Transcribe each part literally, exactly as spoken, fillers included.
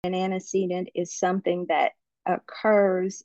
An antecedent is something that occurs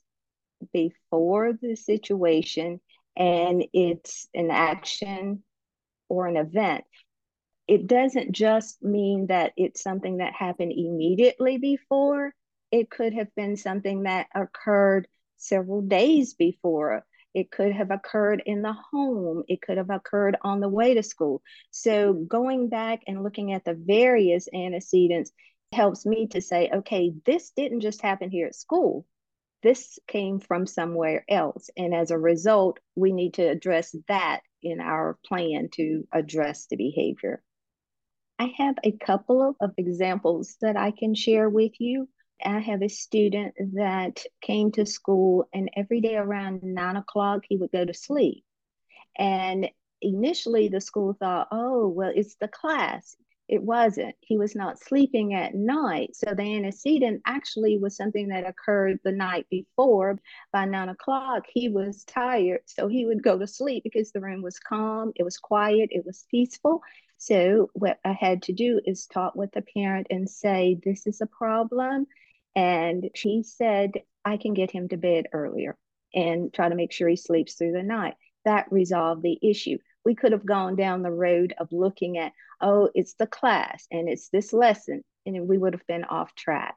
before the situation, and it's an action or an event. It doesn't just mean that it's something that happened immediately before. It could have been something that occurred several days before. It could have occurred in the home. It could have occurred on the way to school. So going back and looking at the various antecedents helps me to say, okay, this didn't just happen here at school. This came from somewhere else. And as a result, we need to address that in our plan to address the behavior. I have a couple of examples that I can share with you. I have a student that came to school, and every day around nine o'clock, he would go to sleep. And initially, the school thought, oh, well, it's the class. It wasn't. He was not sleeping at night. So the antecedent actually was something that occurred the night before. By nine o'clock, he was tired. So he would go to sleep because the room was calm, it was quiet, it was peaceful. So what I had to do is talk with the parent and say, this is a problem. And she said, I can get him to bed earlier and try to make sure he sleeps through the night. That resolved the issue. We could have gone down the road of looking at, oh, it's the class and it's this lesson, and we would have been off track.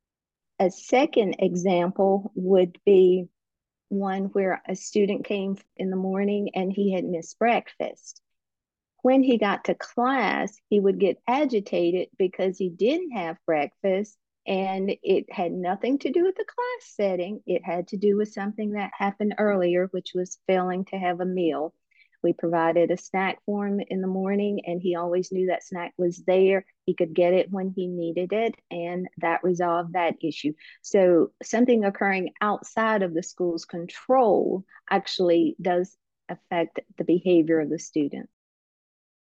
A second example would be one where a student came in the morning and he had missed breakfast. When he got to class, he would get agitated because he didn't have breakfast, and it had nothing to do with the class setting. It had to do with something that happened earlier, which was failing to have a meal. We provided a snack for him in the morning, and he always knew that snack was there. He could get it when he needed it, and that resolved that issue. So, something occurring outside of the school's control actually does affect the behavior of the student.